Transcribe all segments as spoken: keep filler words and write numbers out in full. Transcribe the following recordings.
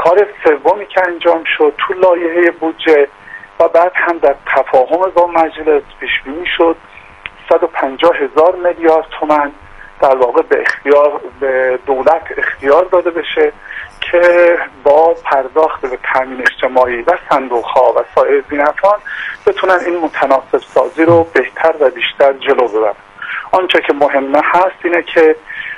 کار سومی که انجام شد تو لایحه بودجه و بعد هم در تفاهم با مجلس پیش بینی شد صد و پنجاه هزار میلیارد تومان در واقع به اختیار به دولت اختیار داده بشه که با پرداخت به تامین اجتماعی و صندوق ها و سایر زینفان بتونن این متناسب سازی رو بهتر و بیشتر جلو ببرن. آنچه که مهمه هست اینه که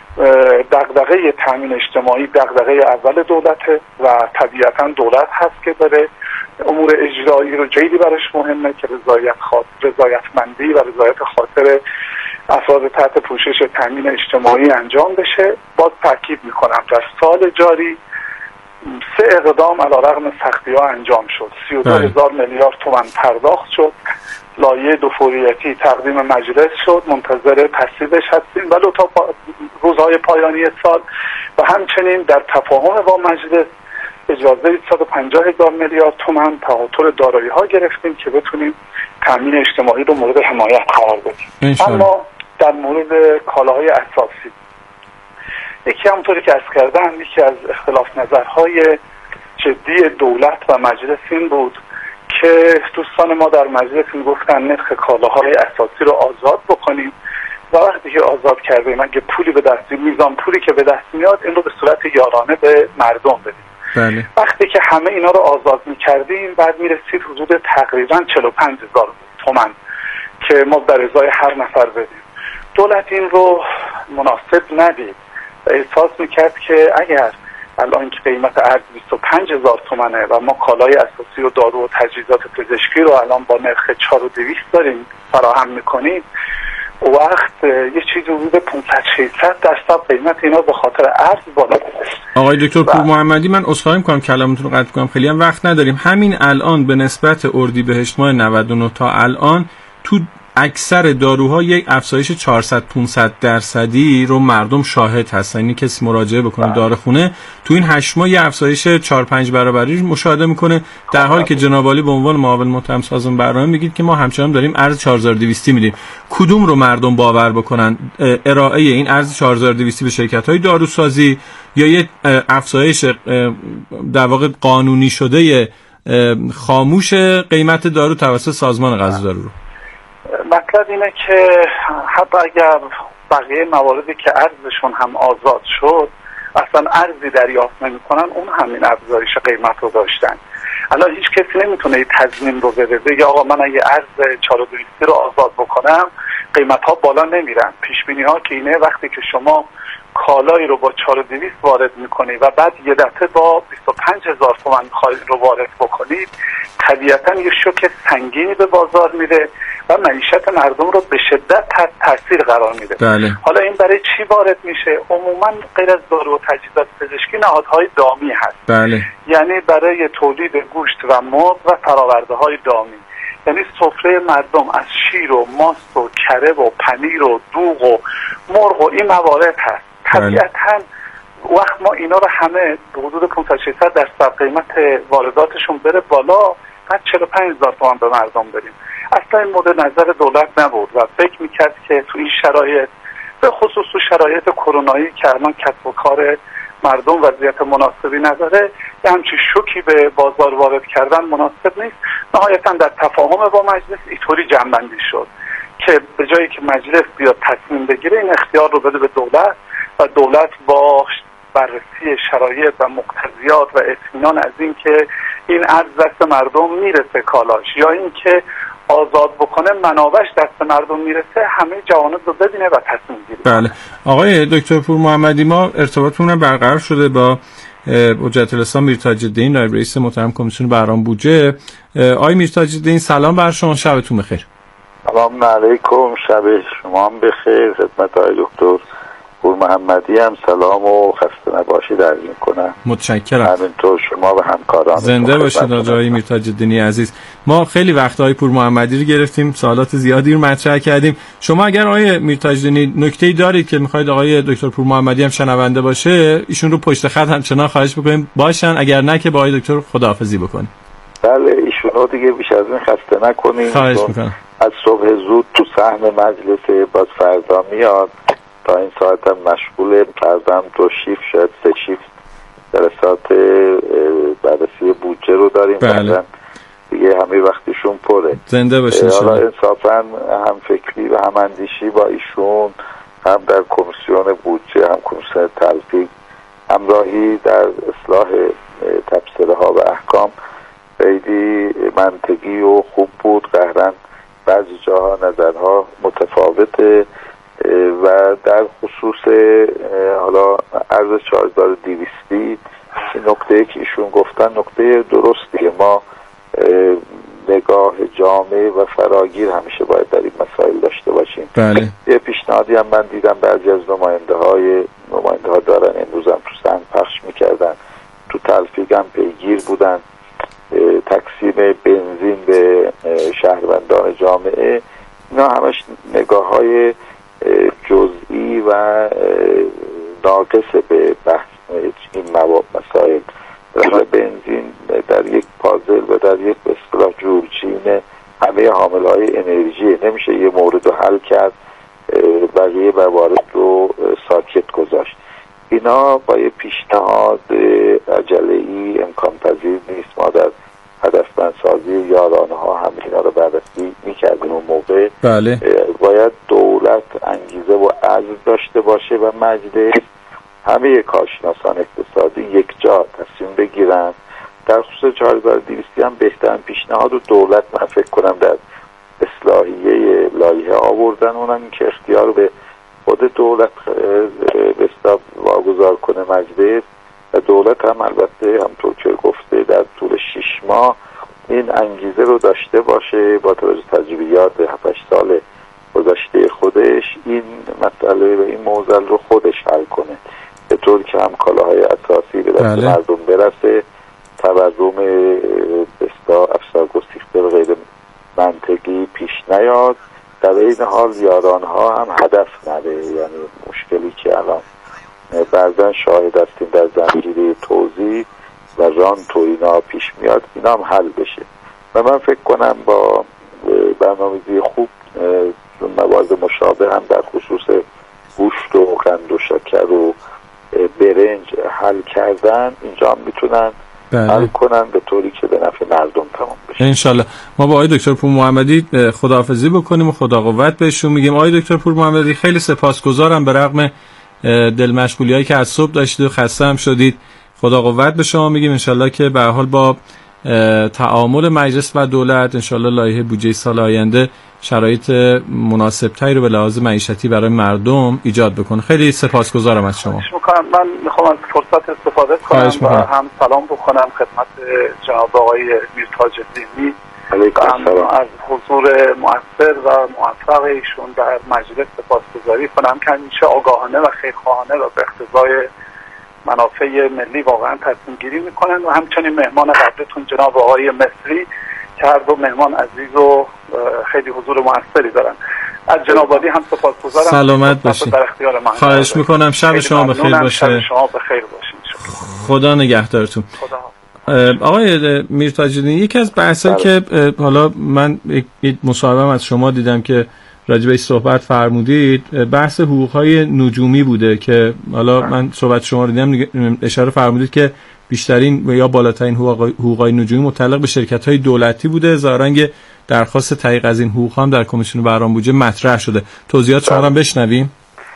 دغدغه تامین اجتماعی دغدغه اول دولته و طبیعتا دولت هست که داره امور اجرایی رو خیلی براش مهمه که رضایت خاطر رضایتمندی و رضایت خاطر افراد تحت پوشش تامین اجتماعی انجام بشه. باز تاکید میکنم در سال جاری سه اقدام علیرغم سختی‌ها انجام شد. سی و دو هزار میلیارد تومان پرداخت شد. لایحه دو فوریتی تقدیم مجلس شد، منتظر تصویبش هستیم ولو تا پا... روزهای پایانی سال و همچنین در تفاهم با مجلس اجازه صد و پنجاه هزار میلیارد تومان تهاتر دارایی ها گرفتیم که بتونیم تامین اجتماعی رو مورد حمایت قرار بدیم. اما در مورد کالاهای اساسی یکی همونطوری که عرض کردم یکی از اختلاف نظرهای جدی دولت و مجلس این بود که دوستان ما در مجلس میگفتن نرخ کالاهای اساسی رو آزاد بکنیم و وقتی که آزاد کردیم اگه پولی به دست میزان پولی که به دست میاد این رو به صورت یارانه به مردم بدیم. بله. وقتی که همه اینا رو آزاد میکردیم بعد میرسید حدود تقریبا چهل و پنج هزار تومان که ما در ازای هر نفر بدیم. دولت این رو مناسب ندید و احساس میکرد که اگر الان که قیمت ارز بیست و پنج هزار تومانه و ما کالای اساسی و دارو و تجهیزات پزشکی رو الان با نرخ چهار و دویست داریم فراهم میکنیم و وقت یه چیزی حدود پانصد ششصد درصد قیمت اینا به خاطر ارز بالا میره. آقای دکتر پور محمدی من عذرخواهی میکنم کلامتون رو قطع کنم، خیلی هم وقت نداریم. همین الان به نسبت اردیبهشت ماه نود و نه تا الان تو اکثر داروها یک افزایش چهارصد پانصد درصدی رو مردم شاهد هستن. یعنی کسی مراجعه بکنه داروخونه تو این هشت ماه یه افزایش چهار پنج برابری مشاهده میکنه، در حالی که جناب عالی به عنوان معاون متهم سازمان برنامه میگید که ما همچنان داریم ارز چهار هزار و دویست میدیم. کدوم رو مردم باور بکنن؟ ارائه این ارز چهار هزار و دویست به شرکت‌های داروسازی یا یک افزایش در واقع قانونی شده خاموش قیمت دارو توسط سازمان غذادارو رو؟ مطلب اینه که حتی اگر بقیه مواردی که ارزشون هم آزاد شد اصلا ارزی دریافت نمی‌کنن اون همین افزایش قیمت رو داشتن. الان هیچ کسی نمیتونه این تضمین رو بده بگه آقا من اگه ارز چهار و دویست رو آزاد بکنم قیمت‌ها بالا نمیرن. پیش‌بینی‌ها که اینه وقتی که شما کالایی رو با چهار و دویست وارد میکنید و بعد یه دفعه با بیست و پنج هزار تومان میخواید رو وارد بکنید طبیعتا یه شوک سنگینی به بازار میده و معیشت مردم رو به شدت تحت تاثیر قرار میده. بله. حالا این برای چی وارد میشه؟ عموما غیر از دارو و تجهیزات پزشکی نهادهای دامی هست. بله. یعنی برای تولید گوشت و مرغ و فراورده های دامی، یعنی سفره مردم از شیر و ماست و کره و پنیر و دوغ و مرغ و این موارد هست. طبیعتاً وقت ما اینا رو همه به حدود پانصد ششصد درصد قیمت وارداتشون بره بالا بعد چهل و پنج هزار تومان به مردم بدیم. اصلا این مورد نظر دولت نبود و فکر میکرد که تو این شرایط به خصوص تو شرایط کرونایی که الان کسب و کار مردم وضعیت مناسبی نداره یه همچین شوکی به بازار وارد کردن مناسب نیست. نهایتاً در تفاهم با مجلس اینطوری جمع‌بندی شد که به جایی که مجلس بیاد تصمیم بگیره این اختیار رو بده به دولت و دولت با بررسی شرایط و مقتضیات و اطمینان از این که این ارز دست مردم میرسه کالاش یا این که آزاد بکنه منابعش دست مردم میرسه همه جوانب رو ببینه و تصمیم گیره. بله. آقای دکتر پور محمدی ما ارتباطمون برقرار شده با حجت الاسلام میرتاج الدین نایب رئیس محترم کمیسیون بهرام بودجه. آقای میرتاج الدین سلام بر شما، شبتون بخیر. سلام علیکم، شب شما هم بخیر. خدمت آقای دکتر پور محمدی هم سلام و خسته نباشید عرض میکنم. متشکرم. همینطور شما و همکاران. زنده باشید آقای میرتاج الدینی عزیز. ما خیلی وقت آقای پور محمدی رو گرفتیم، سوالات زیادی رو مطرح کردیم. شما اگر آقای میرتاج الدینی نکته‌ای دارید که میخواید آقای دکتر پور محمدی هم شنونده باشه ایشون رو پشت خط همچنان خواهش بکنیم باشن، اگر نه که با آقای دکتر خداحافظی بکنیم. بله ایشون رو دیگه بیش از این خسته نکنیم. خواهش میکنم. از صبح زود تو صحن مجلس باز فردا میاد تا این ساعت هم مشغول، فردا هم دو شیفت شاید سه شیفت جلسات داریم. بله. دیگه همه وقتشون پره. زنده باشین. حالا انصافا هم فکری و هم اندیشی با ایشون، هم در کمیسیون بودجه، هم کمیسیون تلفیق، همراهی در اصلاح تبصره ها و احکام خیلی منطقی و خوب بود. قهرن بعضی جاها نظرها متفاوته و در خصوص حالا عرض چهار هزار و دویست نکته که ایشون گفتن نکته درستیه. ما نگاه جامع و فراگیر همیشه باید در این مسائل داشته باشیم. بله. یه پیشنهادی هم من دیدم بعضی از نماینده های نماینده ها دارن امروز هم تو سنگ پخش میکردن، تو تلفیق هم پیگیر بودن، تقسیم بنزین به شهروندان جامعه. اینا همش نگاه های جزئی و ناقص به بحث این مواد مسائل. بنزین در یک پازل و در یک به اصطلاح جورچین همه حاملهای انرژی، نمیشه یه مورد رو حل کرد بقیه موارد رو ساکت گذاشت. اینا با یه پیشنهاد عجله‌ای امکان پذیر نیست. ما در هدفمندسازی یارانه ها هم اینا رو بررسی میکردیم اون موقع. بله. باید دولت انگیزه و عزم داشته باشه و مجلس همه کارشناسان اقتصادی یک جا تصمیم بگیرن. در خصوص چهار هزار و دویست هم بهترین پیشنهاد و دولت من فکر کنم در اصلاحیه لایحه آوردن، اونم که اختیار به خود دولت به حساب واگذار کنه مجلس، و دولت هم البته همطور که گفته در طول شش ماه این انگیزه رو داشته باشه با توجه تجربیات هفت هشت سال گذشته خودش این مسئله و این موضوع رو خودش حل کنه، به طور که هم کالاهای اساسی به دست بله. مردم برسه، تورم بستا افسار گسیخته و غیر منطقی پیش نیاد، در این حال یارانها هم هدف نده. یعنی مشکلی که الان بعضا شاهد هستیم در زنجیره توزیع و رانت و اینا پیش میاد، اینا هم حل بشه. و من فکر کنم با برنامه‌ریزی خوب موارد مشابه هم در خصوص گوشت و قند و شکر و برنج حل کردن، اینجا هم میتونن بله. حل کنن به طوری که به نفع مردم تمام بشه. انشالله. ما با آقای دکتر پور محمدی خداحافظی بکنیم و خدا قوت بهشون میگیم. آقای دکتر پور محمدی خیلی سپاسگزارم، به رغم دل مشغولیایی که از صبح داشتید و خسته هم شدید. خدا قوت به شما میگیم. انشالله که به هر حال با تعامل مجلس و دولت انشالله لایحه بودجه سال آینده شرایط مناسب‌تری رو به لحاظ معیشتی برای مردم ایجاد بکنه. خیلی سپاسگزارم از شما. من میخوام از فرصت استفاده کنم و هم سلام بکنم خدمت جناب آقای میرتاج الدینی و هم از حضور مؤثر و موفق ایشون در مجلس سپاسگزاری کنم که همیشه آگاهانه و خیرخواهانه و به اقتضای منافع ملی واقعا تصمیم گیری میکنن، و همچنین مهمان قبلتون جناب آقای مصری که هر دو مهمان عزیز و خیلی حضور موثری دارن. از جناب عالی هم سپاسگزارم. سلامت باشید. خواهش میکنم. شب شما بخیر باشه. شب شما بخیر باشین. خدا نگهدارتون. خدا. آقای میرتاج الدینی، یکی از بحثایی که حالا من یک مصاحبه از شما دیدم که راجع به صحبت فرمودید، بحث حقوق‌های نجومی بوده که حالا من صحبت شما رو دیدم اشاره فرمودید که بیشترین یا بالاترین حقوق‌های نجومی متعلق به شرکت‌های دولتی بوده. ظاهراً درخواست تایید از این حقوق هم در کمیسیون برنامه بودجه مطرح شده. توضیحات شما رو بشنویم.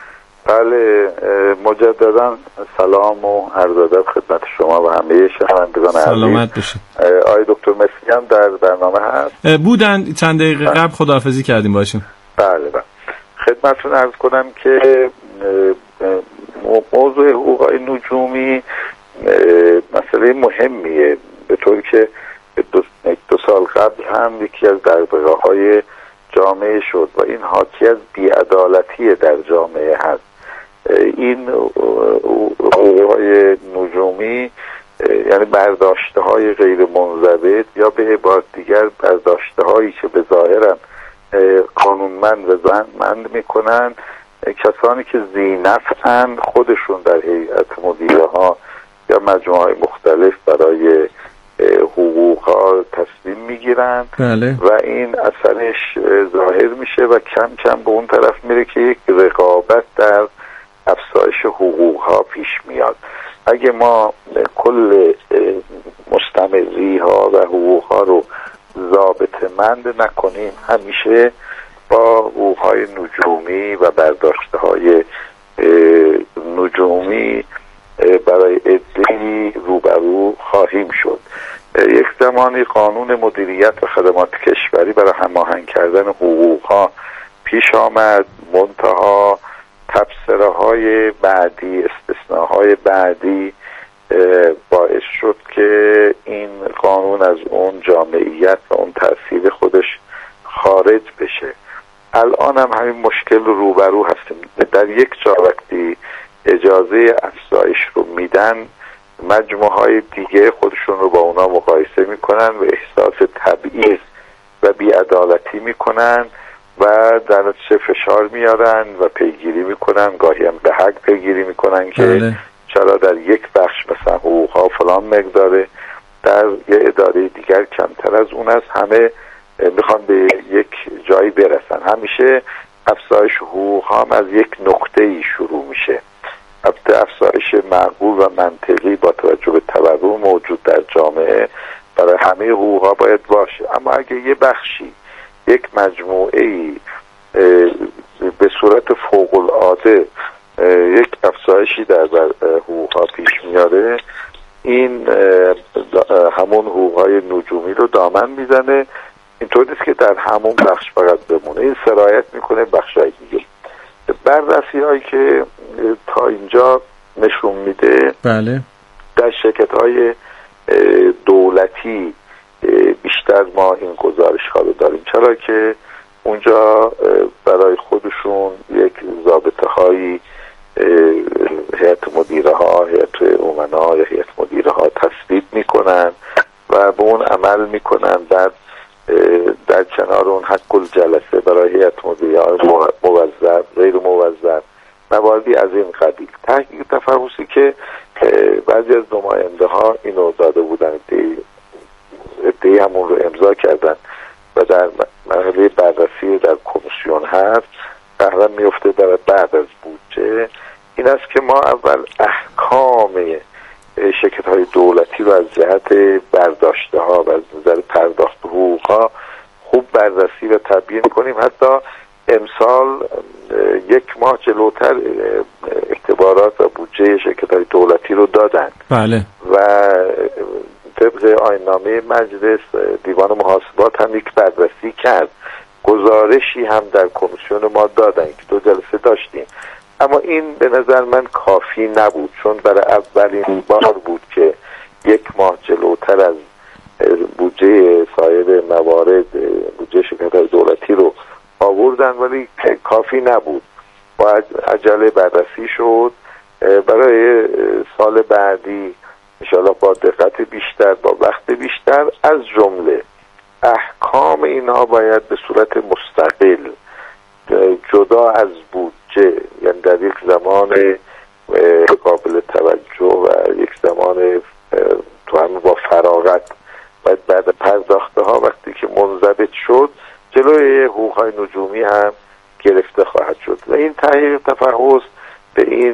بله، مجددا سلام و عرض ادب خدمت شما و همه شنوندگان عزیز. سلامت باشید. آقای دکتر مصری هم در برنامه هست؟ بودن، چند دقیقه قبل خداحافظی کردیم باشیم. بله بله. خدمتتون عرض کنم که موضوع حقوق‌های نجومی مسئله مهمیه، به طوری که دو, دو سال قبل هم یکی از دغدغه‌های جامعه شد و این حاکی از بی‌عدالتی در جامعه هست. این حقوق‌های نجومی یعنی برداشته‌های غیر منضبط یا به عبارت دیگر برداشته‌هایی که به ظاهرم قانونمند و زنمند میکنن کسانی که ذینفعن خودشون در هیئت مدیره ها یا مجموعه های مختلف برای حقوق ها تصمیم میگیرن. بله. و این اثرش ظاهر میشه و کم کم به اون طرف میره که یک رقابت در افزایش حقوق ها پیش میاد. اگه ما کل مستمری آزادی ها و حقوق ها رو ضابطه‌مند نکنیم، همیشه با حقوق های نجومی و برداشته های نجومی برای عده‌ای روبرو خواهیم شد. یک زمانی قانون مدیریت و خدمات کشوری برای هماهنگ کردن حقوق ها پیش آمد، منتها تبصره های بعدی، استثناهای بعدی باعث شد که این قانون از اون جامعیت و اون تأثیر خودش خارج بشه. الان هم همین مشکل رو روبرو هستیم. در یک جا وقتی اجازه افزایش رو میدن، مجموعه های دیگه خودشون رو با اونا مقایسه میکنن و احساس تبعیض و بیعدالتی میکنن و در نتیجه فشار میارن و پیگیری میکنن، گاهی هم به حق پیگیری میکنن که بله. چرا در یک بخش مثلا حقوق ها فلان مقداره، در یه اداره دیگر کمتر از اون است، همه میخوان به یک جایی برسن. همیشه افزایش حقوق ها هم از یک نقطه ای شروع میشه. افزایش معقول و منطقی با توجه به تورم موجود در جامعه برای همه حقوق ها باید باشه، اما اگه یه بخشی، یک مجموعه ای به صورت فوق العاده یک افزایشی در حقوق ها پیش میاره، این همون حقوق های نجومی رو دامن میزنه. اینطور نیست که در همون بخش فقط بمونه، این سرایت میکنه بخش های دیگه. بررسی هایی که تا اینجا نشون میده بله. در شرکت های دولتی بیشتر ما این گزارش ها رو داریم، چرا که اونجا برای خودشون یک ضابطه هایی هیئت مدیره ها، هیئت امنا یا هیئت مدیره ها تصویب میکنن و به اون عمل میکنن. بعد در کنار اون حق الجلسه برای هیئت مدیره ها موظف، غیر موظف، مواردی از این قبیل. تحقیق تفحصی که بعضی از نماینده ها اینو داده بودن، ادعی همون رو امضا کردن و در مرحله بررسی در کمیسیون هست، قرار میفته در بعد از بودجه، این است که ما اول احکام شرکت های دولتی رو از جهت برداشته ها و از نظر پرداخت حقوق ها خوب بررسی و تبیین کنیم. حتی امسال یک ماه جلوتر اعتبارات و بودجه شرکت های دولتی رو دادن. بله. و طبق آیین‌نامه مجلس دیوان محاسبات هم یک بررسی کرد، گزارشی هم در کمیسیون ما دادن که دو جلسه داشتیم، اما این به نظر من کافی نبود، چون برای اولین بار بود که یک ماه جلوتر از بودجه سایر موارد بودجه شرکت‌های دولتی رو آوردن، ولی کافی نبود. با عجله بررسی شد. برای سال بعدی انشاءالله با دقت بیشتر، با وقت بیشتر، از جمله احکام اینها باید به صورت مستقل جدا از بودجه، یعنی در یک زمان قابل توجه و یک زمان تو هم با فراغت، باید بعد پرداخته ها وقتی که منضبط شد جلوی حقوق های نجومی هم گرفته خواهد شد و این تحقیق تفحص به این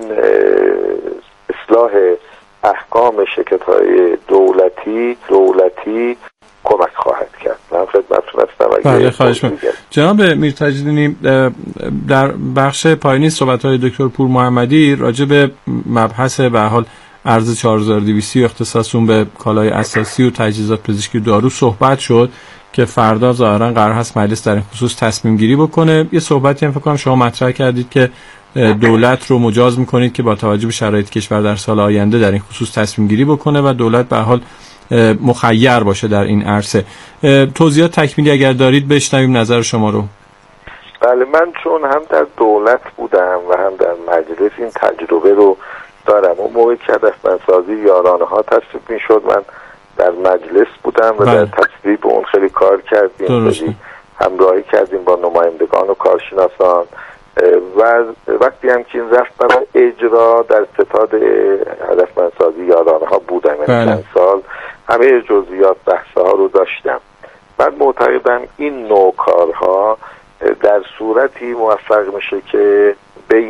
اصلاح احکام شرکت های دولتی دولتی کمک خواهد کرد. من خدمتتون هستم. بله، خواهش می‌کنم. جناب میرتجدینی، در بخش پایانی صحبت‌های دکتر پور محمدی راجع به مبحث به حال ارز چهار هزار و دویست اختصاص اون به کالای اساسی و تجهیزات پزشکی دارو صحبت شد که فردا ظاهرا قرار هست مجلس در این خصوص تصمیم گیری بکنه. یه صحبتی هم فکر کنم شما مطرح کردید که دولت رو مجاز میکنید که با توجه به شرایط کشور در سال آینده در این خصوص تصمیم گیری بکنه و دولت به حال مخیر باشه در این عرصه. توضیحات تکمیلی اگر دارید بشنویم نظر شما رو. بله، من چون هم در دولت بودم و هم در مجلس این تجربه رو دارم. اون موقع که هدفمندسازی یارانه ها تصویب میشد من در مجلس بودم و بله. در تصویب اون خیلی کار کردیم، خیلی همراهی کردیم با نمایندگان و کارشناسان و وقتی هم که این رفت برای اجرا در ستاد هدفمندسازی یارانه ها بودم، یعنی چند سال همه جزئیات بحث ها رو داشتم. من معتقدم این نوع کارها در صورتی موفق میشه که بین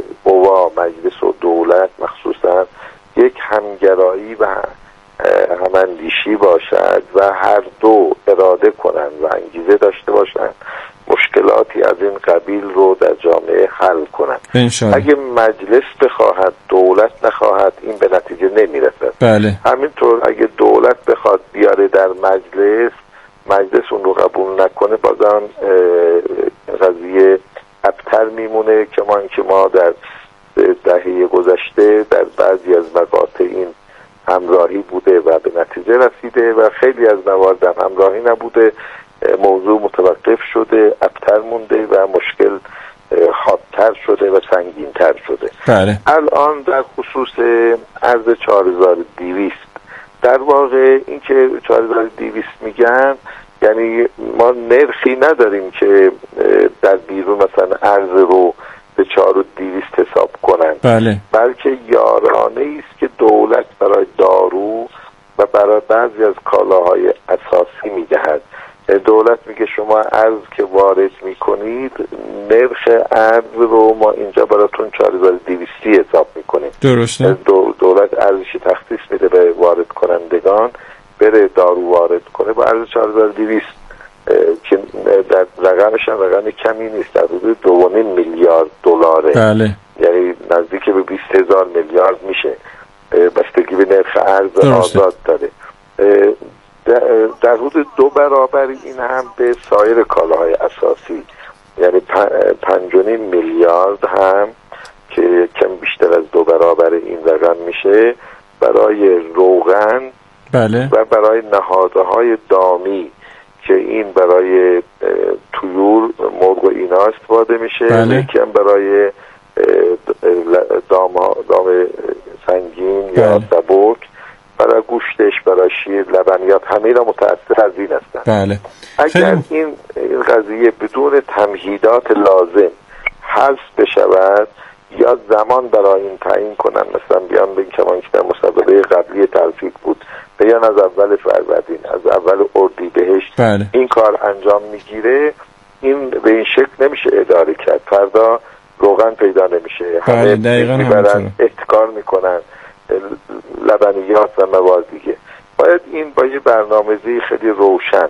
قوا مجلس و دولت مخصوصا یک همگرایی و هم هماندیشی باشد و هر دو اراده کنند و انگیزه داشته باشند مشکلاتی از این قبیل رو در جامعه حل کنند. اگه مجلس بخواهد دولت نخواهد این به نتیجه نمیرسد. بله. همینطور اگه دولت بخواد بیاره در مجلس، مجلس اون رو قبول نکنه، بازم قضیه ابتر میمونه که ما اینکه ما در دهه گذشته در بعضی از مقاطع این همراهی بوده و به نتیجه رسیده و خیلی از موارد هم همراهی نبوده، موضوع متوقف شده، ابتر مونده و مشکل حادتر شده و سنگینتر شده. بله. الان در خصوص ارز چهار هزار و دویست، در واقع این که چهار هزار و دویست میگن یعنی ما نرخی نداریم که در بیرون مثلا ارز رو به چهار و دویست حساب کنن. بله. بلکه یارانه است که دولت برای دارو و برای بعضی از کالاهای اساسی میدهد. دولت میگه شما ارز که وارد میکنید نرخ ارز رو ما اینجا براتون چهار هزار و دویست حساب میکنیم. درسته. دولت ارزشی تخصیص میده به وارد کنندگان، بره دارو وارد کنه با ارز چهار هزار و دویست که در رقمش هم رقم کمی نیست، در حدود دو و نیم میلیارد دلاره. بله. یعنی نزدیک به بیست هزار میلیارد میشه، بستگی به نرخ ارز درسته. آزاد داره. در حدود دو برابر این هم به سایر کالاهای اساسی، یعنی پنج و نیم میلیارد هم که کم بیشتر از دو برابر این رقم میشه برای روغن. بله. و برای نهادهای دامی که این برای طیور مرغ و اینا استفاده میشه. بله. یکی هم برای دام, دام سنگین. بله. یا سبک، برای گوشتش، برای شیر، لبنیات، همه اینا متأثر از این هستن. بله. اگر خیلی... این قضیه بدون تمهیدات لازم حذف بشود یا زمان برای این تعیین کنن، مثلا بیان بگن کمان که در مسابقه قبلی تلفیق بود بیان از اول فروردین، از اول اردیبهشت. بله. این کار انجام میگیره، این به این شکل نمیشه اداره کرد. فردا روغن پیدا نمیشه. بله. دقیقاً میبرن احتکار میکنن لبنیات و مواد دیگه. باید این با یه برنامه‌ریزی خیلی روشن،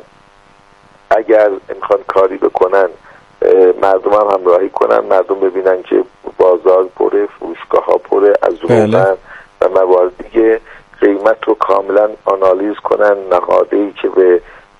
اگر میخوان کاری بکنن مردم هم همراهی کنن، مردم ببینن که بازار پره، فروشگاه ها پره از روغن و مواد دیگه، قیمت رو کاملا آنالیز کنن، نهاده‌ای که به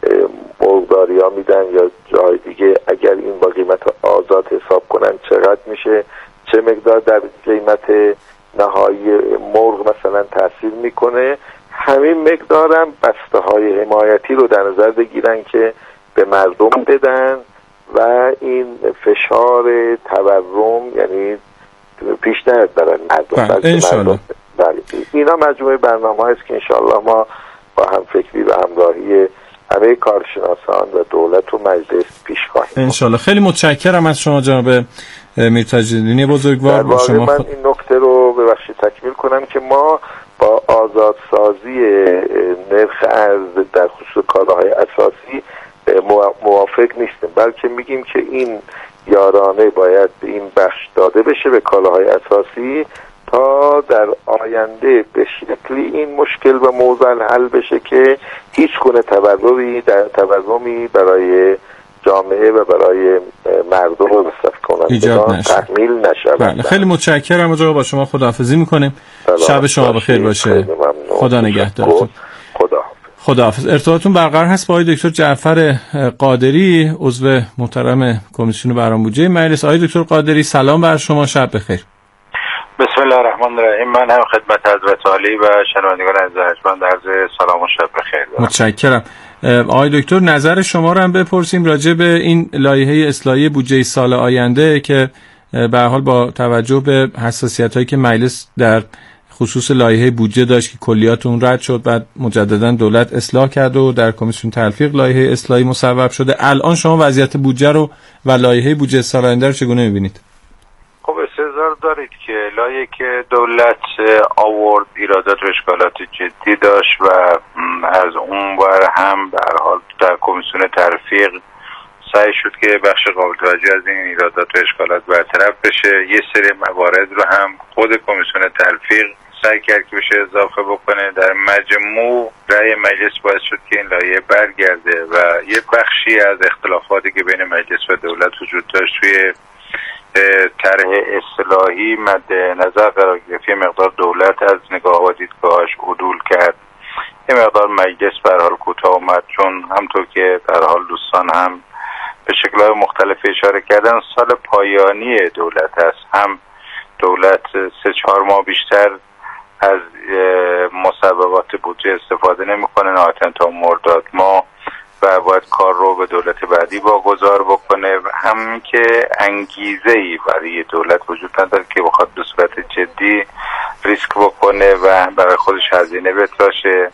مرغداری ها میدن یا جای دیگه اگر این با قیمت آزاد حساب کنن چقدر میشه، چه مقدار در قیمت نهایی مرغ مثلا تاثیر میکنه. همین مقدارم بسته های حمایتی رو در نظر بگیرن که به مردم بدن و این فشار تورم یعنی پیش نیاد برای مردم. بله. انشالله. بله. اینا مجموعه برنامه هست که انشالله ما با هم فکری و همراهی همه کارشناسان و دولت و مجلس پیش خواهیم. انشالله. خیلی متشکرم از شما جناب میر تاج‌الدینی بزرگوار. با شما من این نکته رو ببخشید تکمیل کنم که ما با آزادسازی نرخ ارز در خصوص کالاهای اساسی موافق نیستیم، بلکه میگیم که این یارانه باید به این بخش داده بشه به کالاهای اساسی تا در آینده به شکلی این مشکل و موضوع حل بشه که هیچ گونه تورمی در تورمی برای جامعه و برای مردم و مصرف کنندگان تحمیل نشه. بله. خیلی متشکرم. آقا با شما خداحافظی میکنیم. شب شما بخیر باشه. خدا نگهدارتون. خدا خداحافظ. ارتباطتون برقرار هست با آقای دکتر جعفر قادری، عضو محترم کمیسیون برنامه‌ریزی مجلس. آقای دکتر قادری سلام بر شما، شب بخیر. بسم الله الرحمن الرحیم. من هم خدمت حضرت عالی و شنوندگان عزیز ارجمند عرض سلام و شب بخیر دارم. متشکرم. آقای دکتر نظر شما رو هم بپرسیم راجع به این لایحه اصلاحی بودجه سال آینده که به هر حال با توجه به حساسیت‌هایی که مجلس در خصوص لایحه بودجه داشت که کلیات اون رد شد، بعد مجددا دولت اصلاح کرد و در کمیسیون تلفیق لایحه اصلاحی مصوب شده. الان شما وضعیت بودجه رو و لایحه بودجه سال آینده رو چگونه می‌بینید؟ خب استحضار دارید که لایحه‌ای که دولت آورد ایرادات و اشکالات جدی داشت و از اون ور هم به هر حال در کمیسیون تلفیق سعی شد که بخش قابل توجه از این ایرادات و اشکالات برطرف بشه. یه سری موارد رو هم خود کمیسیون تلفیق سعی کرد که بشه اضافه بکنه. در مجموع رأی مجلس باعث شد که این لایحه برگرده و یه بخشی از اختلافاتی که بین مجلس و دولت وجود داشت توی طرح اصلاحی مد نظر قرار گرفت. یه مقدار دولت از نگاه و دیدگاهش عدول کرد، یه مقدار مجلس به هر حال کوتاه اومد، چون همطور که در حال دوستان هم به شکل‌های مختلف اشاره کردن سال پایانی دولت است. هم دولت سه چهار ماه بیشتر از مسببات بودجه استفاده نمی‌کنه نهایتاً تا مرداد ماه و باید کار رو به دولت بعدی واگذار بکنه و همین که انگیزه‌ای برای دولت وجود نداره که بخواد به صورت جدی ریسک بکنه و برای خودش هزینه بتراشه.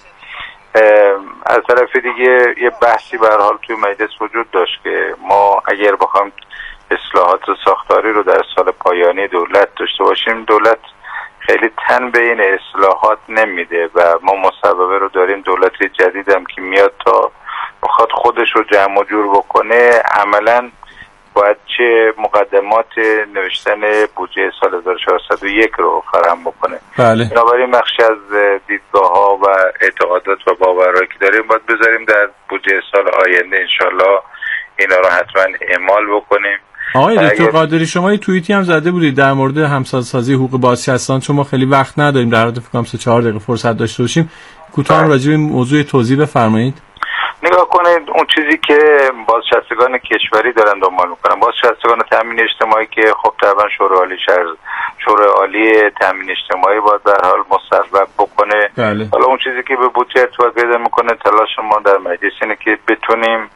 از طرف دیگه یه بحثی به هر حال توی مجلس وجود داشت که ما اگر بخوام اصلاحات ساختاری رو در سال پایانی دولت داشته باشیم، دولت خیلی تن به این اصلاحات نمیده و ما مسببه رو داریم. دولت جدید هم که میاد تا بخواد خودش رو جمع و جور بکنه عملاً باید چه مقدمات نوشتن بودجه سال هزار و چهارصد و یک رو فراهم بکنه. بله. بنابراین بخشی از دیدگاه ها و اعتقادات و باورهایی که داریم باید بذاریم در بودجه سال آینده انشالله اینا رو حتما اعمال بکنیم. آقای دکتر قادری شما یه توییتی هم زده بودید در مورد همسازسازی حقوق بازنشستگان، چون ما خیلی وقت نداریم در حد فکر کنم سه چهار دقیقه فرصت داشته باشیم، کوتاه راجع به این موضوع توضیح بفرمایید. نگاه کنید اون چیزی که بازنشستگان کشوری دارن دنبال میکنن، بازنشستگان تامین اجتماعی که خب طبعا شورای عالی شهر شورای عالی تامین اجتماعی باید در حال مصوب بکنه. بله. حالا اون چیزی که به بودجه ارتباط پیدا میکنه تلاش ما در مجلس اینه که بتونیم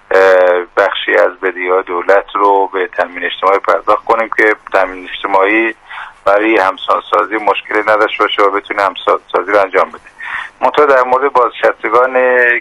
بخشی از بدهی‌های دولت رو به تامین اجتماعی پرداخت کنیم که تامین اجتماعی برای همسانسازی مشکلی نداشته باشه و بتونه همسانسازی رو انجام بده. منتها در مورد بازنشستگان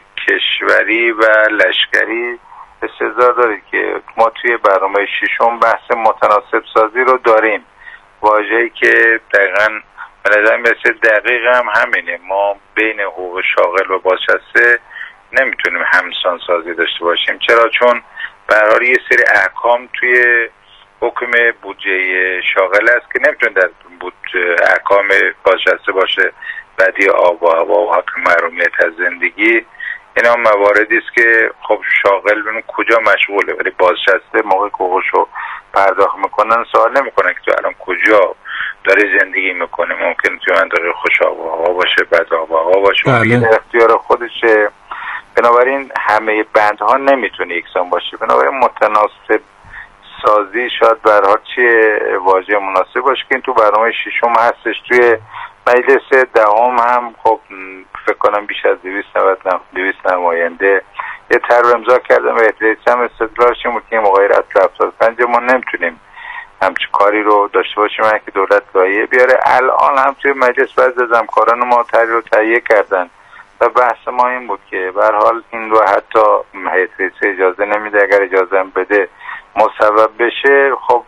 کشوری و لشکری استحضار دارید که ما توی برنامه ششم بحث متناسب سازی رو داریم. واژه‌ای که دقیقاً به نظر میرسه دقیق هم همینه. ما بین حقوق شاغل و بازنشسته نمیتونیم همسان سازی داشته باشیم. چرا؟ چون برای یه سری احکام توی حکم بودجه شاغل است که نمیتونه در بودجه احکام بازنشسته باشه. بدی آب و هوا و حق محرومیت از زندگی، اینا مواردی است که خب شاغل ببین کجا مشغوله، ولی بازنشسته موقع که حقوقشو پرداخت میکنن سوال نمیکنن که تو الان کجا داری زندگی میکنه. ممکن توی منطقه خوش آب و هوا باشه، بد آب و هوا باشه، ممکن اختیار خودشه. بنابراین همه بندها نمیتونه یکسان باشه. بنابراین متناسب سازی شاید به هر حال چیه واژه مناسب باشه که این تو برنامه ششم هستش. توی مجلس دهم هم خب فکر کنم بیش از دویست نماینده یه طرح امضا کردن و رئیس هم استدلالش این بود که مغایرت هفتاد و پنج ما نمیتونیم همچین کاری رو داشته باشیم که دولت لایحه بیاره. الان هم توی مجلس بعضی از همکاران ما طرح رو تهیه کردن و بحث ما این بود که به هر حال این رو حتی هیئت رئیسه اجازه نمیده، اگر اجازه هم بده مصوب بشه خب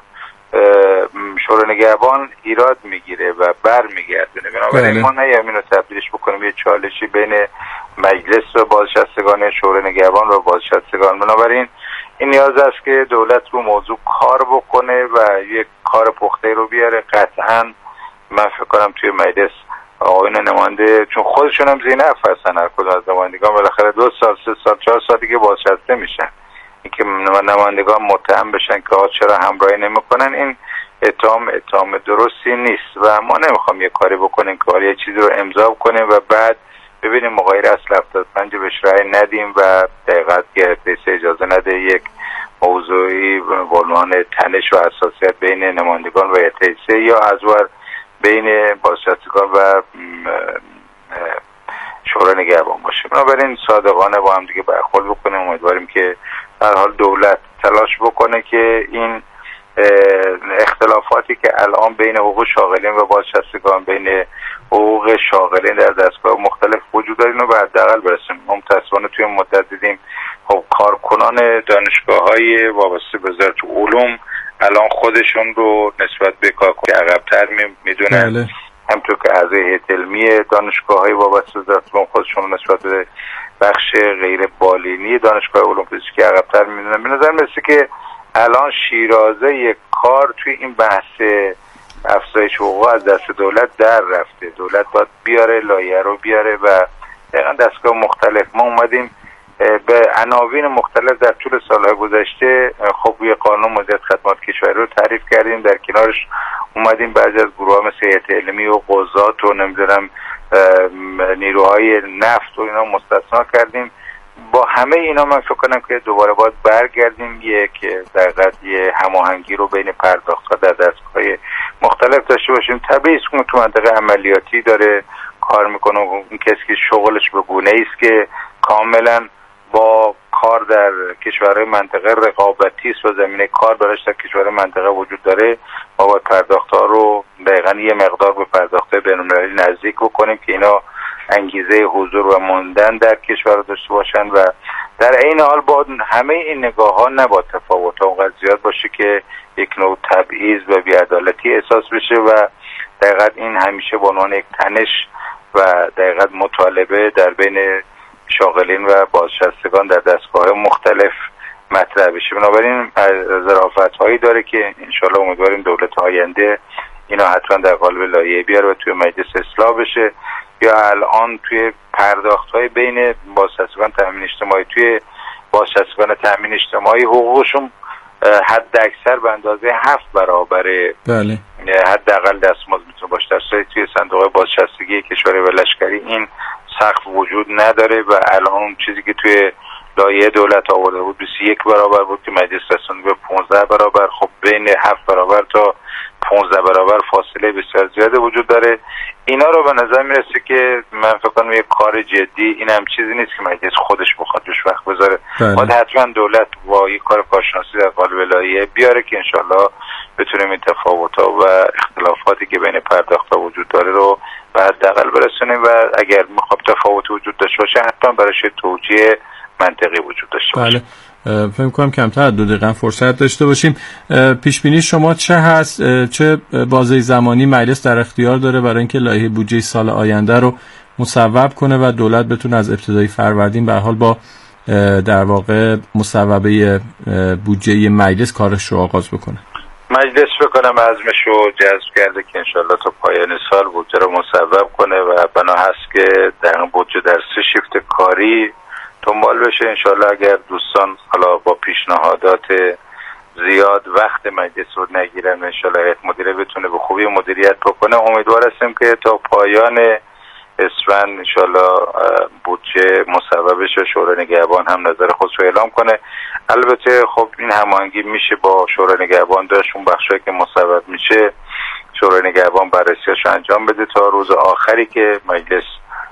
شورای نگهبان ایراد میگیره و بر میگردونه. بنابراین ما نیم اینو تبدیلش بکنیم یه چالشی بین مجلس و بازنشستگان، شورای نگهبان و بازنشستگان. بنابراین این نیاز است که دولت رو موضوع کار بکنه و یک کار پخته رو بیاره. قطعا من فکر کنم توی مجلس آقایون نماینده چون خودشون هم زینف هستن، هر کدوم از نمایندگان بالاخره دو سال سه سال چهار سال دیگه بازنشسته میشن، اینکه نمایندگان متهم بشن که آقا چرا همراهی نمیکنن، این اتهام اتهام درستی نیست و ما نمیخوام یه کاری بکنیم که یه چیزی رو امضا کنیم و بعد ببینیم مغایر اصل هفتاد و پنج بهش رأی ندیم و دقیقاً گرفته اجازه نده یک موضوعی به عنوان تنش و حساسیت بین نمایندگان و اتحادیه یا ازور بین بازنشستگان و شورای نگهبان باشه. بنابراین صادقانه با هم دیگه برخورد بکنیم. امیدواریم که در حال دولت تلاش بکنه که این اختلافاتی که الان بین حقوق شاغلین و بازنشستگان، بین حقوق شاغلین در دستگاه مختلف وجود داره، اینو به حداقل برسونیم. ما متأسفانه توی مدت دیدیم خب کارکنان دانشگاه‌های وابسته به وزارت علوم الان خودشون رو نسبت به کارکنان عقب‌تر میدونن. همطور که اعضای هیئت علمی دانشگاه‌های وابسته به خودشون نسبت به بخش غیر بالینی دانشگاه علوم فیزیکی عقب‌تر می‌دونن. به نظر میاد که الان شیرازه یک کار توی این بحث افزایش حقوق از دست دولت در رفته. دولت باید بیاره لایحه رو بیاره و دقیقا دستگاه مختلف ما اومدیم به عناوین مختلف در طول سالهای گذشته خب یه قانون مدیریت خدمات کشوری رو تعریف کردیم، در کنارش اومدیم بعضی از گروه‌ها مثل هیئت علمی و قضات و نمیدونم نیروهای نفت و اینا مستثنا کردیم. با همه اینا من فکر کنم که دوباره باید برگردیم یک دقیقاً یه هماهنگی رو بین پرداخت‌ها در دستگاه مختلف داشته باشیم. طبیعی است که تو منطقه عملیاتی داره کار میکنه، اون کسی که شغلش به گونه‌ای است که کاملا با کار در کشورهای منطقه رقابتی است و زمینه کار براش در کشورهای منطقه وجود داره. ما باید پرداخت‌ها رو دقیقاً یه مقدار به پرداخت‌های بین‌المللی نزدیک بکنیم که اینا انگیزه حضور و موندن در کشور داشته باشن و در این حال با همه این نگاه ها نباید تفاوت ها اونقدر زیاد باشه که یک نوع تبعیض و بی‌عدالتی احساس بشه و دقیقاً این همیشه به عنوان یک تنش و دقیقاً مطالبه در بین شاغلین و بازنشستگان در دستگاه مختلف مطرح بشه. بنابراین ظرافت هایی داره که انشالله امیدواریم دولت آینده اینا حتما در قالب لایحه بیاره و توی مجلس اصلاح بشه. یا الان توی پرداخت‌های بین بازنشستگان تامین اجتماعی توی بازنشستگان تامین اجتماعی حقوقشون حد اکثر به اندازه هفت برابره. بله. حداقل دستمزد میتونه باشه. در صورتی توی صندوق بازنشستگی کشوری و لشکری این سقف وجود نداره و الان اون چیزی که توی لایحه دولت آورده بود بیست و یک برابر بود که مجلس رسوند به پانزده برابر. خب بین هفت برابر تا پانزده برابر فاصله بسیار زیاده وجود داره. اینا رو به نظر میرسه که من فکر کنم یک کار جدی، این هم چیزی نیست که مجلس خودش بخواد روش وقت بذاره. باید حتما دولت با یک کار کارشناسی در قالب لایحه بیاره که انشالله بتونیم این تفاوت‌ها و اختلافاتی که بین پرداخت‌ها وجود داره رو به حداقل برسونیم و اگر میخواد تفاوت وجود داشته باشه حتما براش توجیه منطقی وجود داشته باشه. بله. فکر می‌کنم کمتر از دو دقیقه فرصت داشته باشیم. پیش بینی شما چه هست؟ چه بازه زمانی مجلس در اختیار داره برای اینکه لایحه بودجه سال آینده رو مصوب کنه و دولت بتونه از ابتدای فروردین به حال با در واقع مصوبه بودجه مجلس کارش رو آغاز بکنه؟ مجلس فکر کنم عزمش رو جذب کرده که انشالله تا پایان سال بودجه رو مصوب کنه و بنا هست که در بودجه در سه شیفت کاری دنبال بشه. انشالله اگر دوستان حالا با پیشنهادات زیاد وقت مجلس رو نگیرن انشالله هیئت مدیره بتونه به خوبی مدیریت بکنه. امیدوار هستیم که تا پایان اسفند انشالله بودجه مصوب بشه، شورای نگهبان هم نظر خودش رو اعلام کنه. البته خب این هماهنگی میشه با شورای نگهبان داشت، اون بخشایی که مصوب میشه شورای نگهبان بررسیاشو انجام بده تا روز آخری که مجلس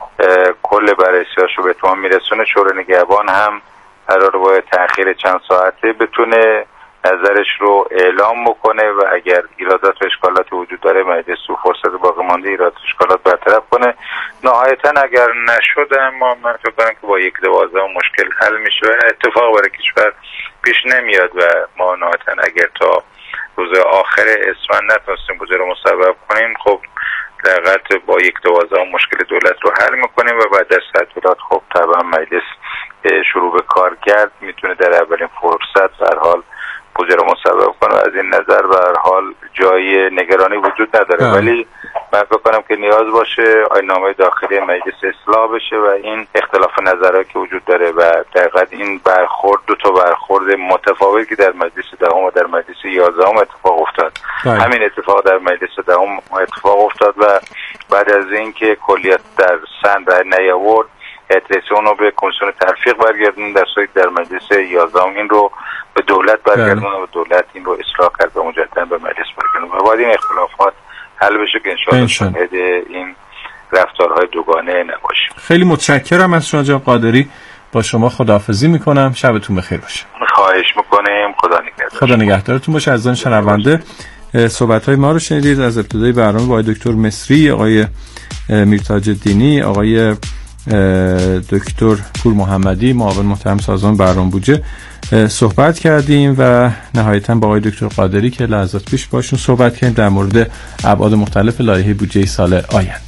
کل بررسیاشو به اتمام میرسونه. شورای نگهبان هم قرار با تأخیر چند ساعته بتونه نظرش رو اعلام بکنه و اگر ایرادات و اشکالات وجود داره مجلس تو فرصت باقی مانده ایرادات و اشکالات برطرف کنه. نهایتا اگر نشده اما من فکر کنم که با یک دوازده مشکل حل میشه و اتفاق برای کشور پیش نمیاد و ما نهایتا اگر تا روز آخر اسفند نتونستیم بودجه رو مصوب کنیم خب دقیقاً با یک دوازده مشکل دولت رو حل میکنیم و بعد از تعطیلات خب طبعا مجلس شروع به کار کرد میتونه در اولین فرصت در حال بودجه رو مصوب کنه. از این نظر به هر حال جای نگرانی وجود نداره آه. ولی من فکر کنم که نیاز باشه آیین‌نامه داخلی مجلس اصلاح بشه و این اختلاف نظرهایی که وجود داره و دقیقاً این برخورد دو تا برخورد متفاوتی که در مجلس دهم و در مجلس یازدهم اتفاق افتاد آه. همین اتفاق در مجلس دهم اتفاق افتاد و بعد از اینکه کلیت در سند نیاورد اتریسیون رو به کمیسیون تلفیق برگردون، در صورتی در مجلس یازدهم این رو به دولت برگردون و دولت این رو اصلاح کرد و مجددا به مجلس برگردون و باید این اختلافات حل بشه که انشاءالله شاهد این رفتارهای دوگانه نباشیم. خیلی متشکرم از شما جناب قادری. با شما خداحافظی میکنم. شبتون بخیر باشه. خواهش میکنیم. خدا نگهدار. خدا نگهدارتون باشه. عزیزان شنونده صحبت‌های ما رو شنیدید از ابتدای برنامه با دکتر مصری، آقای میرتاج الدینی، آقای دکتر پور محمدی معاون محترم سازمان برنامه بودجه صحبت کردیم و نهایتاً با آقای دکتر قادری که لحظات پیش باشون صحبت کردیم در مورد ابعاد مختلف لایحه بودجه سال آینده.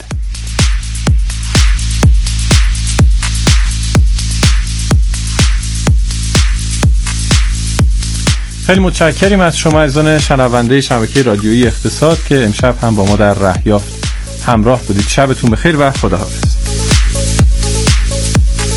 خیلی متشکریم از شما عزیزان شنونده شبکه رادیویی اقتصاد که امشب هم با ما در رهیافت همراه بودید. شبتون بخیر و خداحافظ.